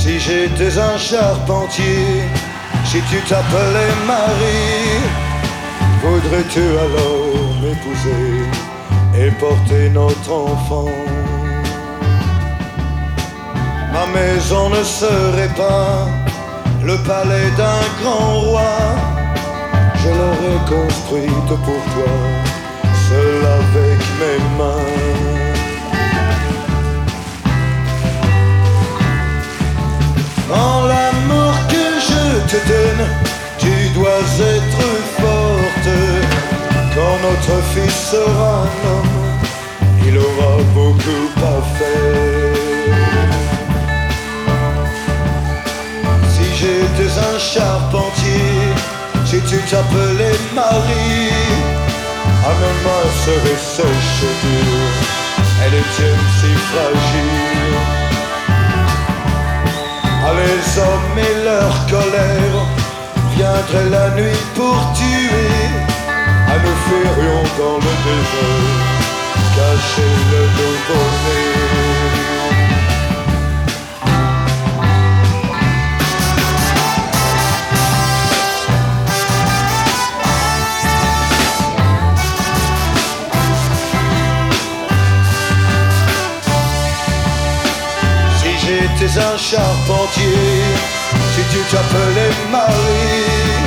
Si j'étais un charpentier, si tu t'appelais Marie, voudrais-tu alors m'épouser et porter notre enfant? Ma maison ne serait pas le palais d'un grand roi, je l'aurais construite pour toi, seul avec mes mains. Dans l'amour que je te donne, tu dois être forte. Quand notre fils sera un homme, il aura beaucoup à faire. Si j'étais un charpentier, si tu t'appelais Marie, à mes mains seraient sèches et dures, et les tiennes si fragiles. Ah, les hommes et leur colère viendraient la nuit pour tuer. Ah, nous ferions dans le désert cacher le nouveau-né. J'étais un charpentier, si tu t'appelais Marie,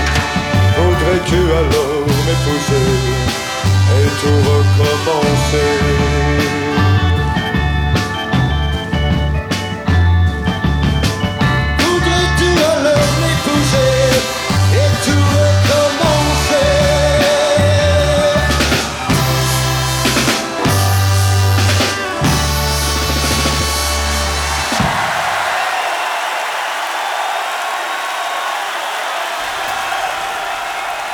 voudrais-tu alors m'épouser et tout recommencer?